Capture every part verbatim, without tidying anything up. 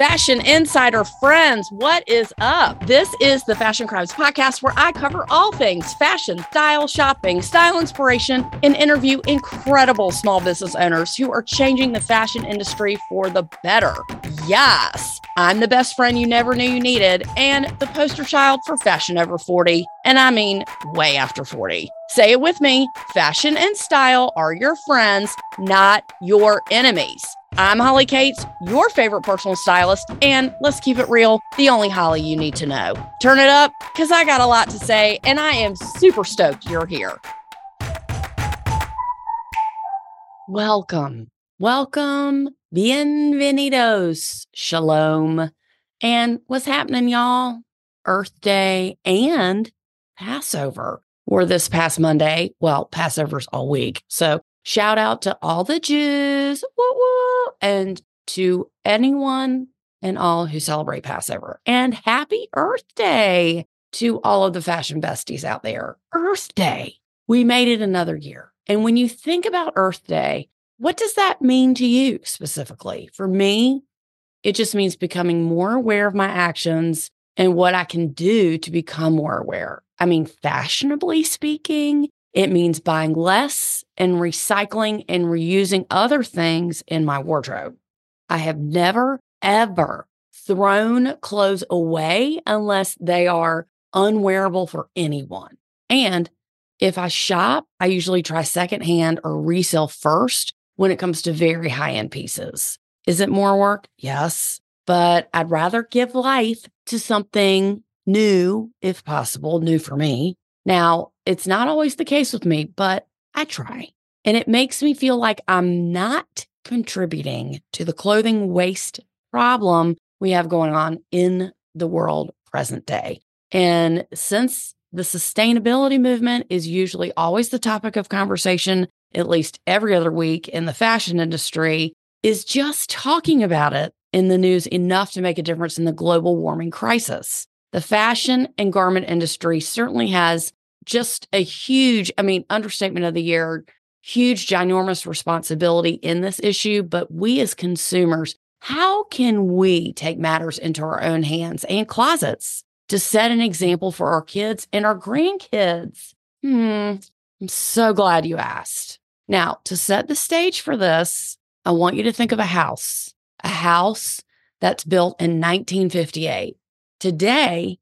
Fashion Insider friends, what is up? This is the Fashion Crimes Podcast, where I cover all things fashion, style, shopping, style inspiration, and interview incredible small business owners who are changing the fashion industry for the better. Yes, I'm the best friend you never knew you needed, and the poster child for fashion over forty, and I mean way after forty. Say it with me, fashion and style are your friends, not your enemies. I'm Holly Cates, your favorite personal stylist, and let's keep it real, the only Holly you need to know. Turn it up, because I got a lot to say, and I am super stoked you're here. Welcome, welcome, bienvenidos, shalom, and what's happening, y'all? Earth Day and Passover were this past Monday. Well, Passover's all week, so shout out to all the Jews, woo woo, and to anyone and all who celebrate Passover. And happy Earth Day to all of the fashion besties out there. Earth Day. We made it another year. And when you think about Earth Day, what does that mean to you specifically? For me, it just means becoming more aware of my actions and what I can do to become more aware. I mean, fashionably speaking, it means buying less and recycling and reusing other things in my wardrobe. I have never, ever thrown clothes away unless they are unwearable for anyone. And if I shop, I usually try secondhand or resale first when it comes to very high-end pieces. Is it more work? Yes, but I'd rather give life to something new, if possible, new for me. Now, it's not always the case with me, but I try. And it makes me feel like I'm not contributing to the clothing waste problem we have going on in the world present day. And since the sustainability movement is usually always the topic of conversation, at least every other week in the fashion industry, is just talking about it in the news enough to make a difference in the global warming crisis. The fashion and garment industry certainly has just a huge, I mean, understatement of the year, huge, ginormous responsibility in this issue. But we as consumers, how can we take matters into our own hands and closets to set an example for our kids and our grandkids? Hmm, I'm so glad you asked. Now, to set the stage for this, I want you to think of a house, a house that's built in nineteen fifty-eight. Today,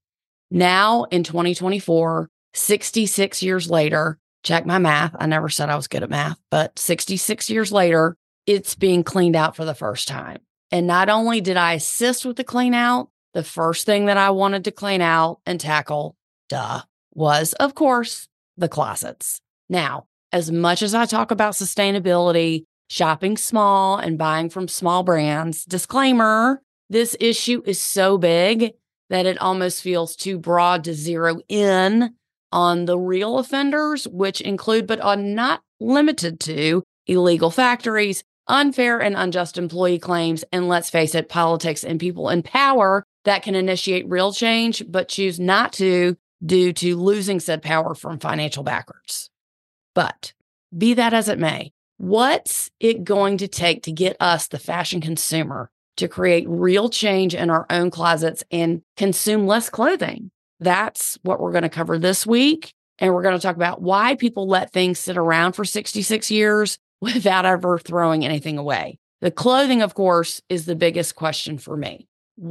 now in twenty twenty-four, sixty-six years later, check my math. I never said I was good at math, but sixty-six years later, it's being cleaned out for the first time. And not only did I assist with the clean out, the first thing that I wanted to clean out and tackle, duh, was, of course, the closets. Now, as much as I talk about sustainability, shopping small, and buying from small brands, disclaimer, this issue is so big that it almost feels too broad to zero in on the real offenders, which include but are not limited to illegal factories, unfair and unjust employee claims, and let's face it, politics and people in power that can initiate real change but choose not to due to losing said power from financial backers. But be that as it may, what's it going to take to get us, the fashion consumer, to create real change in our own closets and consume less clothing? That's what we're going to cover this week. And we're going to talk about why people let things sit around for sixty-six years without ever throwing anything away. The clothing, of course, is the biggest question for me.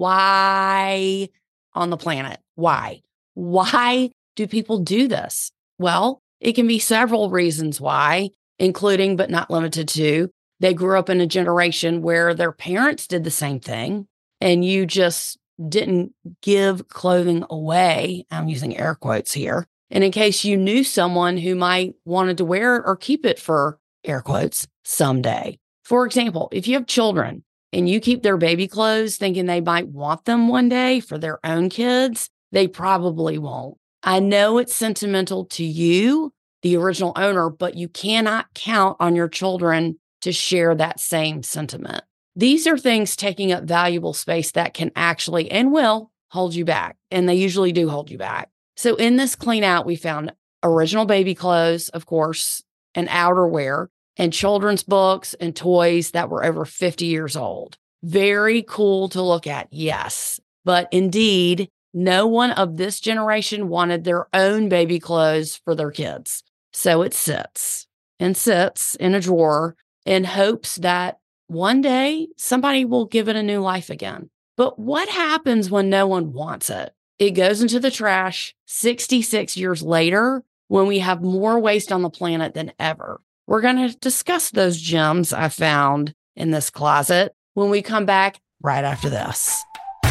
Why on the planet? Why? Why do people do this? Well, it can be several reasons why, including but not limited to, they grew up in a generation where their parents did the same thing, and you just didn't give clothing away. I'm using air quotes here. And in case you knew someone who might wanted to wear it or keep it for, air quotes, someday. For example, if you have children and you keep their baby clothes thinking they might want them one day for their own kids, they probably won't. I know it's sentimental to you, the original owner, but you cannot count on your children to share that same sentiment. These are things taking up valuable space that can actually and will hold you back. And they usually do hold you back. So in this clean out, we found original baby clothes, of course, and outerwear, and children's books and toys that were over fifty years old. Very cool to look at, yes. But indeed, no one of this generation wanted their own baby clothes for their kids. So it sits and sits in a drawer in hopes that one day somebody will give it a new life again. But what happens when no one wants it? It goes into the trash sixty-six years later when we have more waste on the planet than ever. We're going to discuss those gems I found in this closet when we come back right after this.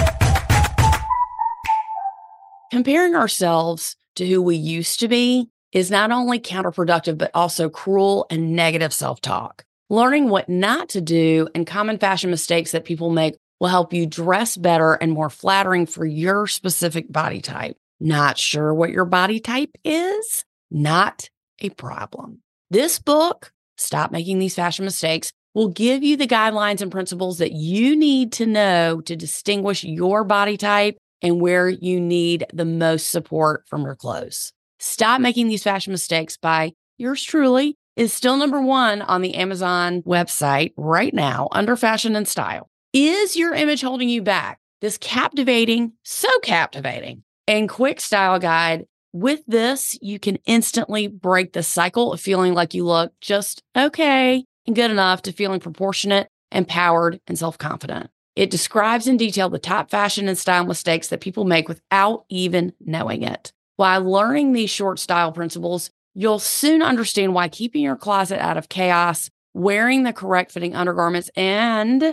Comparing ourselves to who we used to be is not only counterproductive, but also cruel and negative self-talk. Learning what not to do and common fashion mistakes that people make will help you dress better and more flattering for your specific body type. Not sure what your body type is? Not a problem. This book, Stop Making These Fashion Mistakes, will give you the guidelines and principles that you need to know to distinguish your body type and where you need the most support from your clothes. Stop Making These Fashion Mistakes by yours truly is still number one on the Amazon website right now under fashion and style. Is your image holding you back? This captivating, so captivating, and quick style guide. With this, you can instantly break the cycle of feeling like you look just okay and good enough to feeling proportionate, empowered, and self-confident. It describes in detail the top fashion and style mistakes that people make without even knowing it. While learning these short style principles, you'll soon understand why keeping your closet out of chaos, wearing the correct fitting undergarments, and,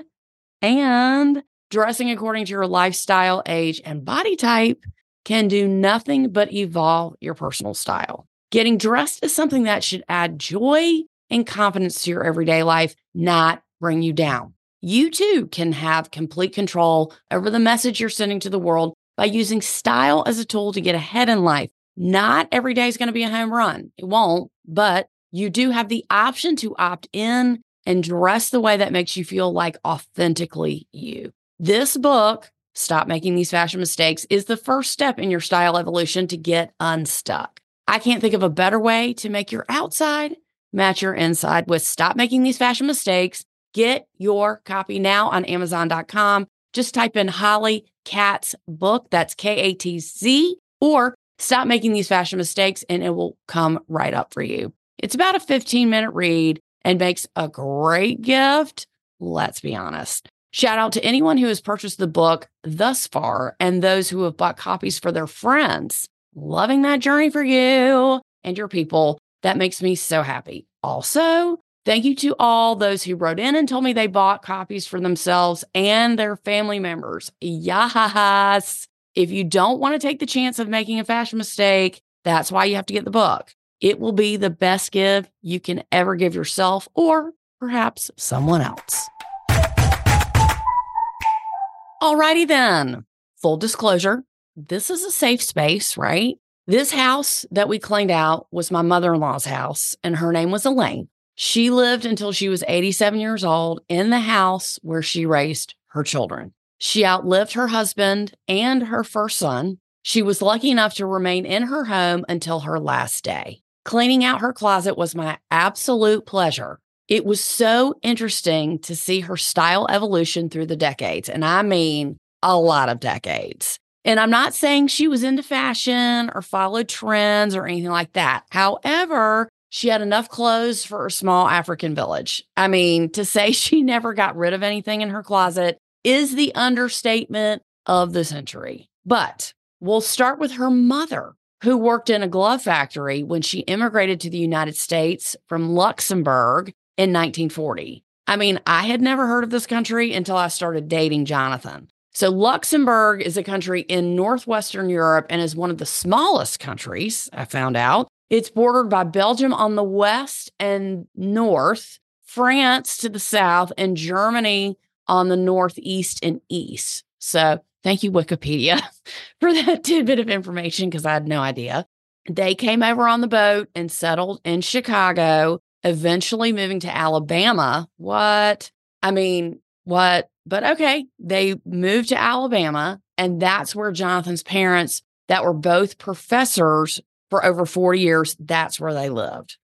and dressing according to your lifestyle, age, and body type can do nothing but evolve your personal style. Getting dressed is something that should add joy and confidence to your everyday life, not bring you down. You too can have complete control over the message you're sending to the world by using style as a tool to get ahead in life. Not every day is going to be a home run. It won't, but you do have the option to opt in and dress the way that makes you feel like authentically you. This book, Stop Making These Fashion Mistakes, is the first step in your style evolution to get unstuck. I can't think of a better way to make your outside match your inside with Stop Making These Fashion Mistakes. Get your copy now on Amazon dot com. Just type in Holly Katz book, that's K A T Z, or Stop Making These Fashion Mistakes, and it will come right up for you. It's about a fifteen minute read and makes a great gift. Let's be honest. Shout out to anyone who has purchased the book thus far and those who have bought copies for their friends. Loving that journey for you and your people. That makes me so happy. Also, thank you to all those who wrote in and told me they bought copies for themselves and their family members. Yes. If you don't want to take the chance of making a fashion mistake, that's why you have to get the book. It will be the best gift you can ever give yourself or perhaps someone else. Alrighty then. Full disclosure, this is a safe space, right? This house that we cleaned out was my mother-in-law's house, and her name was Elaine. She lived until she was eighty-seven years old in the house where she raised her children. She outlived her husband and her first son. She was lucky enough to remain in her home until her last day. Cleaning out her closet was my absolute pleasure. It was so interesting to see her style evolution through the decades, and I mean a lot of decades. And I'm not saying she was into fashion or followed trends or anything like that. However, she had enough clothes for a small African village. I mean, to say she never got rid of anything in her closet is the understatement of the century. But we'll start with her mother, who worked in a glove factory when she immigrated to the United States from Luxembourg in nineteen forty. I mean, I had never heard of this country until I started dating Jonathan. So Luxembourg is a country in northwestern Europe and is one of the smallest countries, I found out. It's bordered by Belgium on the west and north, France to the south, and Germany on the northeast and east. So thank you, Wikipedia, for that tidbit of information because I had no idea. They came over on the boat and settled in Chicago, eventually moving to Alabama. What? I mean, what? But okay, they moved to Alabama, and that's where Jonathan's parents, that were both professors for over forty years, that's where they lived.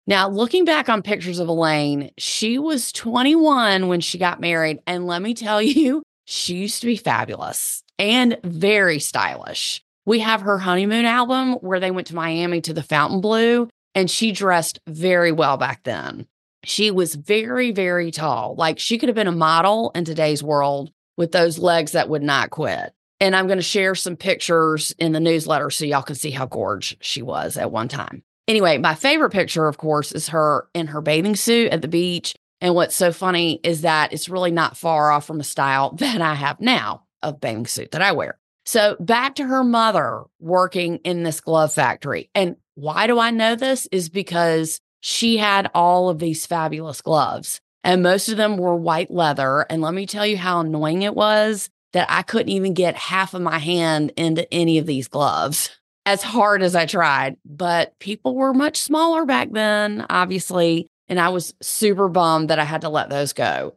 Now, looking back on pictures of Elaine, she was twenty-one when she got married. And let me tell you, she used to be fabulous and very stylish. We have her honeymoon album where they went to Miami to the Fontainebleau, and she dressed very well back then. She was very, very tall. Like, she could have been a model in today's world with those legs that would not quit. And I'm going to share some pictures in the newsletter so y'all can see how gorgeous she was at one time. Anyway, my favorite picture, of course, is her in her bathing suit at the beach. And what's so funny is that it's really not far off from a style that I have now of bathing suit that I wear. So back to her mother working in this glove factory. And why do I know this? Is because she had all of these fabulous gloves, and most of them were white leather. And let me tell you how annoying it was that I couldn't even get half of my hand into any of these gloves, as hard as I tried. But people were much smaller back then, obviously, and I was super bummed that I had to let those go.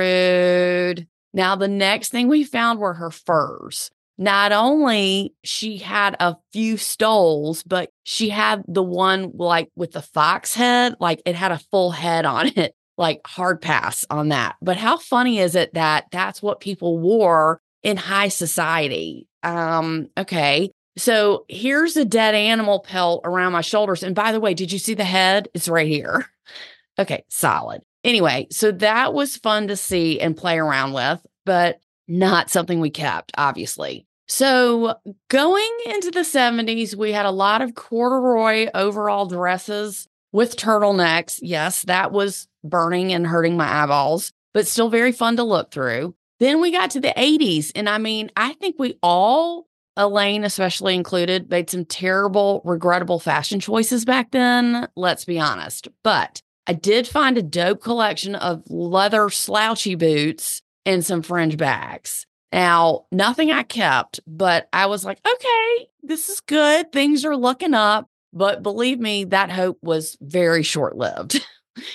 Rude. Now, the next thing we found were her furs. Not only she had a few stoles, but she had the one like with the fox head, like it had a full head on it, like hard pass on that. But how funny is it that that's what people wore in high society? Um, okay. So here's a dead animal pelt around my shoulders. And by the way, did you see the head? It's right here. Okay, solid. Anyway, so that was fun to see and play around with, but not something we kept, obviously. So going into the seventies, we had a lot of corduroy overall dresses with turtlenecks. Yes, that was burning and hurting my eyeballs, but still very fun to look through. Then we got to the eighties. And I mean, I think we all, Elaine especially included, made some terrible, regrettable fashion choices back then. Let's be honest. But I did find a dope collection of leather slouchy boots and some fringe bags. Now, nothing I kept, but I was like, okay, this is good. Things are looking up. But believe me, that hope was very short-lived.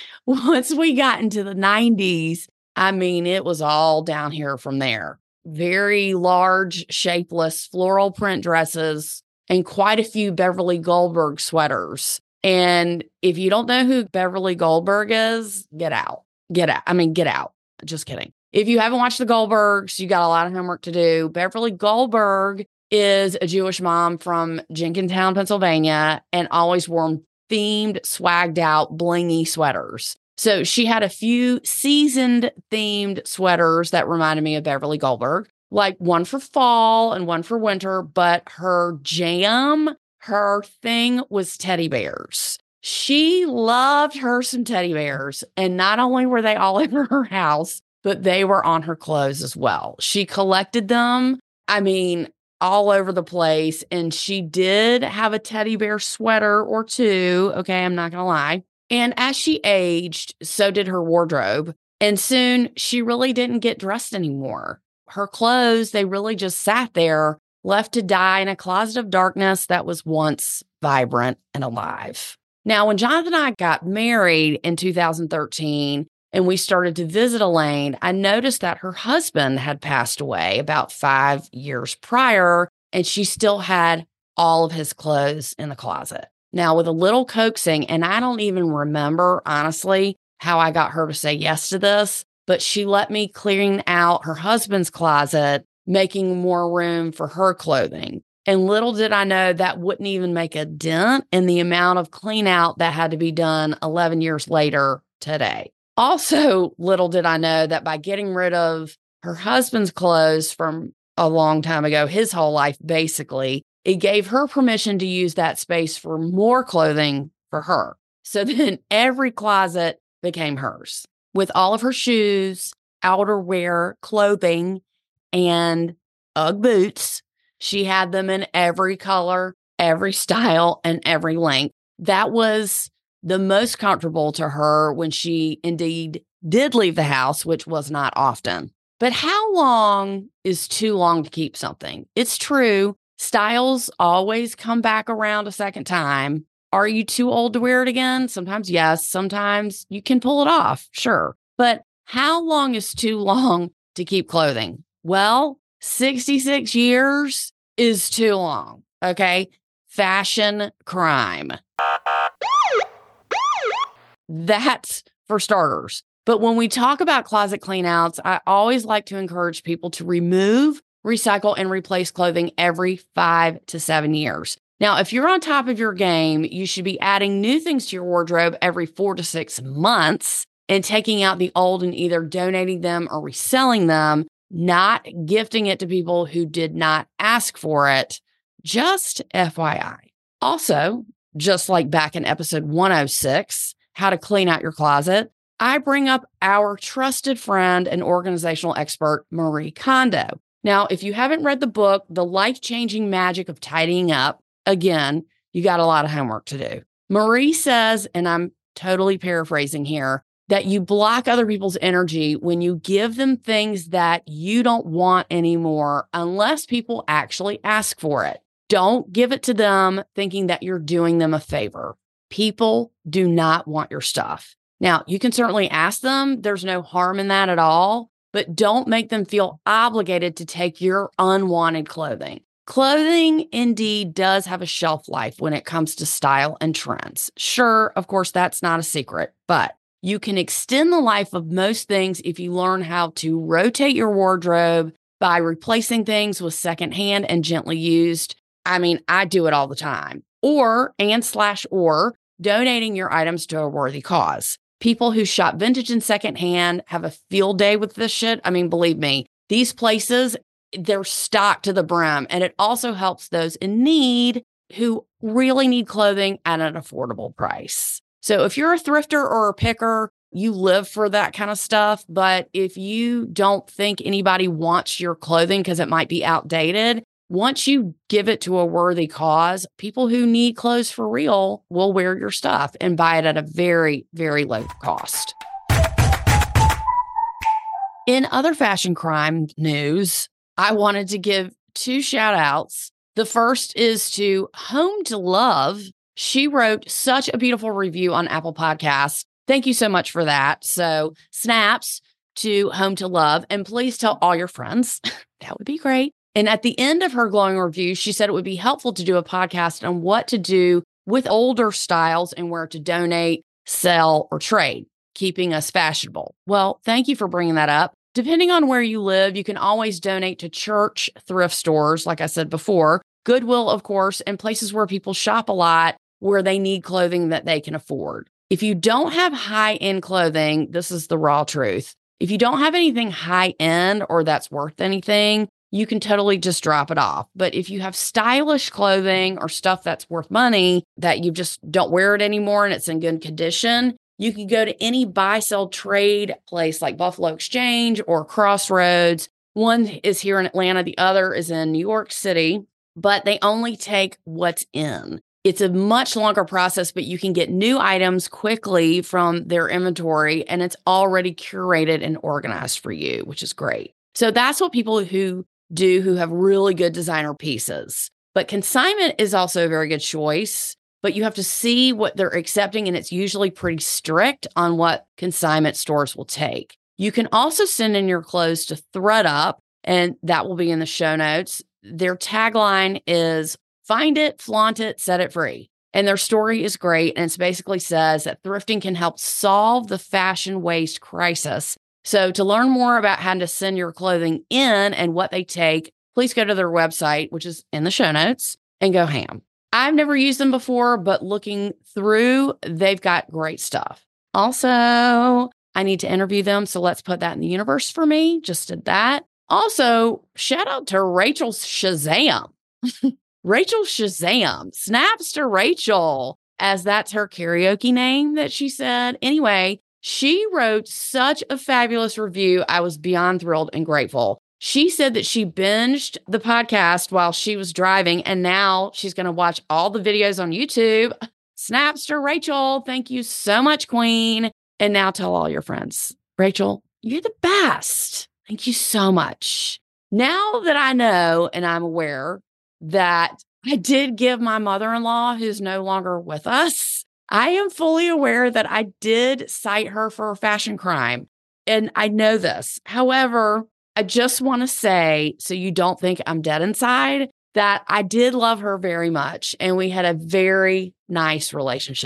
Once we got into the nineties, I mean, it was all down here from there. Very large, shapeless floral print dresses and quite a few Beverly Goldberg sweaters. And if you don't know who Beverly Goldberg is, get out. Get out. I mean, get out. Just kidding. If you haven't watched the Goldbergs, you got a lot of homework to do. Beverly Goldberg is a Jewish mom from Jenkintown, Pennsylvania, and always wore themed, swagged out, blingy sweaters. So she had a few seasoned themed sweaters that reminded me of Beverly Goldberg, like one for fall and one for winter, but her jam, her thing was teddy bears. She loved her some teddy bears, and not only were they all over her house, but they were on her clothes as well. She collected them, I mean, all over the place, and she did have a teddy bear sweater or two, okay, I'm not going to lie. And as she aged, so did her wardrobe, and soon she really didn't get dressed anymore. Her clothes, they really just sat there, left to die in a closet of darkness that was once vibrant and alive. Now, when Jonathan and I got married in two thousand thirteen, and we started to visit Elaine, I noticed that her husband had passed away about five years prior, and she still had all of his clothes in the closet. Now, with a little coaxing, and I don't even remember, honestly, how I got her to say yes to this, but she let me clean out her husband's closet, making more room for her clothing. And little did I know that wouldn't even make a dent in the amount of clean out that had to be done eleven years later today. Also, little did I know that by getting rid of her husband's clothes from a long time ago, his whole life, basically, it gave her permission to use that space for more clothing for her. So then every closet became hers with all of her shoes, outerwear, clothing, and Ugg boots. She had them in every color, every style, and every length. That was the most comfortable to her when she indeed did leave the house, which was not often. But how long is too long to keep something? It's true. Styles always come back around a second time. Are you too old to wear it again? Sometimes yes. Sometimes you can pull it off. Sure. But how long is too long to keep clothing? Well, sixty-six years is too long. Okay. Fashion crime. That's for starters. But when we talk about closet cleanouts, I always like to encourage people to remove, recycle, and replace clothing every five to seven years. Now, if you're on top of your game, you should be adding new things to your wardrobe every four to six months and taking out the old and either donating them or reselling them, not gifting it to people who did not ask for it. Just F Y I. Also, just like back in episode one oh six, How to Clean Out Your Closet, I bring up our trusted friend and organizational expert, Marie Kondo. Now, if you haven't read the book, The Life-Changing Magic of Tidying Up, again, you got a lot of homework to do. Marie says, and I'm totally paraphrasing here, that you block other people's energy when you give them things that you don't want anymore unless people actually ask for it. Don't give it to them thinking that you're doing them a favor. People do not want your stuff. Now, you can certainly ask them. There's no harm in that at all, but don't make them feel obligated to take your unwanted clothing. Clothing indeed does have a shelf life when it comes to style and trends. Sure, of course, that's not a secret, but you can extend the life of most things if you learn how to rotate your wardrobe by replacing things with secondhand and gently used. I mean, I do it all the time. Or, and slash or, donating your items to a worthy cause. People who shop vintage and secondhand have a field day with this shit. I mean, believe me, these places, they're stocked to the brim. And it also helps those in need who really need clothing at an affordable price. So if you're a thrifter or a picker, you live for that kind of stuff. But if you don't think anybody wants your clothing because it might be outdated, once you give it to a worthy cause, people who need clothes for real will wear your stuff and buy it at a very, very low cost. In other fashion crime news, I wanted to give two shout outs. The first is to Home to Love. She wrote such a beautiful review on Apple Podcasts. Thank you so much for that. So snaps to Home to Love, and please tell all your friends. That would be great. And at the end of her glowing review, she said it would be helpful to do a podcast on what to do with older styles and where to donate, sell, or trade, keeping us fashionable. Well, thank you for bringing that up. Depending on where you live, you can always donate to church thrift stores, like I said before, Goodwill, of course, and places where people shop a lot, where they need clothing that they can afford. If you don't have high-end clothing, this is the raw truth. If you don't have anything high-end or that's worth anything, you can totally just drop it off. But if you have stylish clothing or stuff that's worth money that you just don't wear it anymore and it's in good condition, you can go to any buy, sell, trade place like Buffalo Exchange or Crossroads. One is here in Atlanta. The other is in New York City, but they only take what's in. It's a much longer process, but you can get new items quickly from their inventory, and it's already curated and organized for you, which is great. So that's what people who do who have really good designer pieces. But consignment is also a very good choice, but you have to see what they're accepting, and it's usually pretty strict on what consignment stores will take. You can also send in your clothes to ThredUp, and that will be in the show notes. Their tagline is, find it, flaunt it, set it free. And their story is great, and it basically says that thrifting can help solve the fashion waste crisis. So to learn more about how to send your clothing in and what they take, please go to their website, which is in the show notes, and go ham. I've never used them before, but looking through, they've got great stuff. Also, I need to interview them, so let's put that in the universe for me. Just did that. Also, shout out to Rachel Shazam. Rachel Shazam. Snaps to Rachel, as that's her karaoke name that she said. Anyway, she wrote such a fabulous review. I was beyond thrilled and grateful. She said that she binged the podcast while she was driving, and now she's going to watch all the videos on YouTube. Snaps to Rachel. Thank you so much, Queen. And now tell all your friends. Rachel, you're the best. Thank you so much. Now that I know and I'm aware that I did give my mother-in-law, who's no longer with us, I am fully aware that I did cite her for a fashion crime. And I know this. However, I just want to say, so you don't think I'm dead inside, that I did love her very much. And we had a very nice relationship.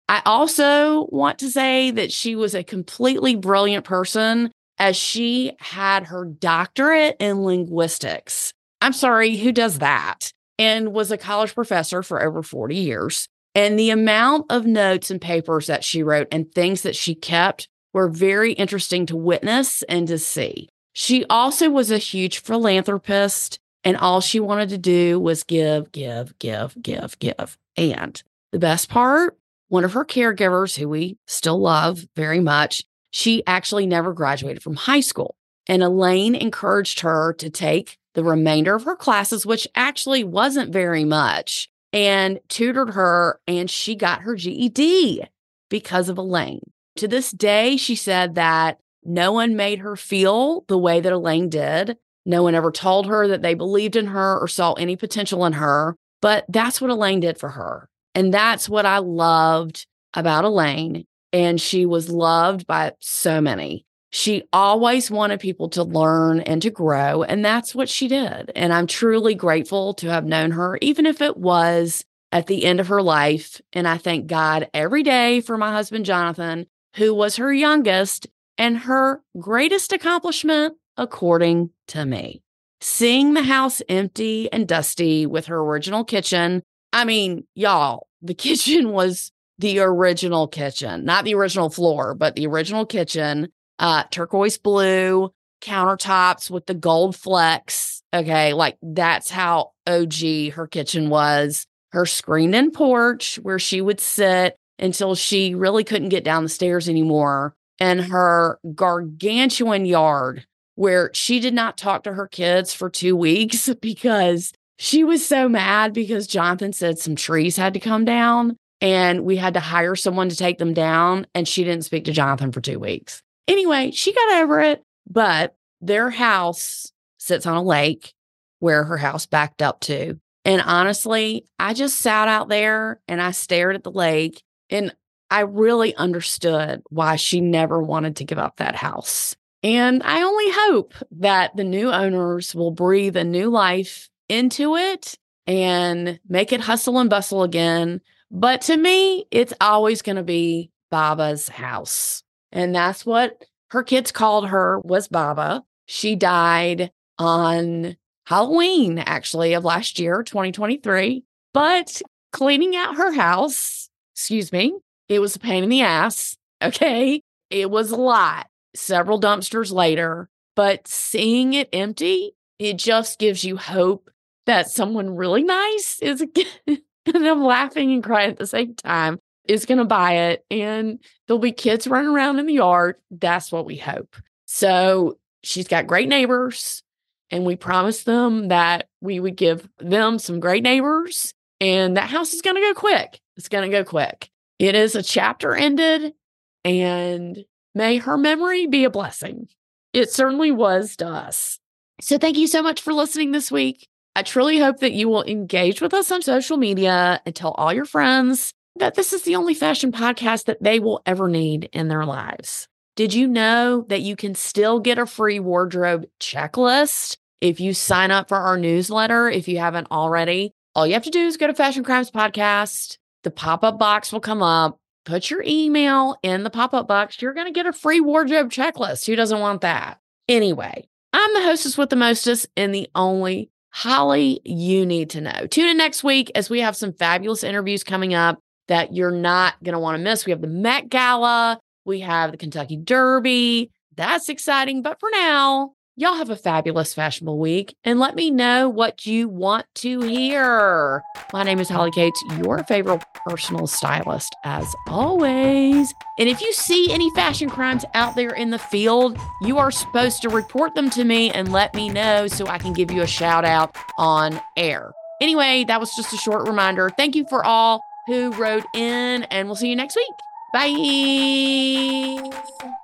I also want to say that she was a completely brilliant person, as she had her doctorate in linguistics. I'm sorry, who does that? And was a college professor for over forty years. And the amount of notes and papers that she wrote and things that she kept were very interesting to witness and to see. She also was a huge philanthropist, and all she wanted to do was give, give, give, give, give. And the best part, one of her caregivers, who we still love very much, she actually never graduated from high school. And Elaine encouraged her to take the remainder of her classes, which actually wasn't very much, and tutored her, and she got her G E D because of Elaine. To this day, she said that no one made her feel the way that Elaine did. No one ever told her that they believed in her or saw any potential in her, but that's what Elaine did for her. And that's what I loved about Elaine. And she was loved by so many. She always wanted people to learn and to grow, and that's what she did. And I'm truly grateful to have known her, even if it was at the end of her life. And I thank God every day for my husband, Jonathan, who was her youngest and her greatest accomplishment, according to me. Seeing the house empty and dusty with her original kitchen. I mean, y'all, the kitchen was the original kitchen, not the original floor, but the original kitchen, uh, turquoise blue countertops with the gold flecks. Okay. Like that's how O G her kitchen was. Her screened in porch where she would sit until she really couldn't get down the stairs anymore. And her gargantuan yard where she did not talk to her kids for two weeks because she was so mad because Jonathan said some trees had to come down. And we had to hire someone to take them down. And she didn't speak to Jonathan for two weeks. Anyway, she got over it. But their house sits on a lake where her house backed up to. And honestly, I just sat out there and I stared at the lake. And I really understood why she never wanted to give up that house. And I only hope that the new owners will breathe a new life into it and make it hustle and bustle again. But to me, it's always going to be Baba's house. And that's what her kids called her, was Baba. She died on Halloween, actually, of last year, twenty twenty-three. But cleaning out her house, excuse me, it was a pain in the ass. Okay. It was a lot. Several dumpsters later. But seeing it empty, it just gives you hope that someone really nice is and I'm laughing and crying at the same time, is going to buy it. And there'll be kids running around in the yard. That's what we hope. So she's got great neighbors. And we promised them that we would give them some great neighbors. And that house is going to go quick. It's going to go quick. It is a chapter ended. And may her memory be a blessing. It certainly was to us. So thank you so much for listening this week. I truly hope that you will engage with us on social media and tell all your friends that this is the only fashion podcast that they will ever need in their lives. Did you know that you can still get a free wardrobe checklist if you sign up for our newsletter? If you haven't already, all you have to do is go to Fashion Crimes Podcast. The pop-up box will come up. Put your email in the pop-up box. You're going to get a free wardrobe checklist. Who doesn't want that? Anyway, I'm the hostess with the mostest and the only Holly you need to know. Tune in next week as we have some fabulous interviews coming up that you're not going to want to miss. We have the Met Gala. We have the Kentucky Derby. That's exciting. But for now, y'all have a fabulous fashionable week and let me know what you want to hear. My name is Holly Cates, your favorite personal stylist as always. And if you see any fashion crimes out there in the field, you are supposed to report them to me and let me know so I can give you a shout out on air. Anyway, that was just a short reminder. Thank you for all who wrote in and we'll see you next week. Bye.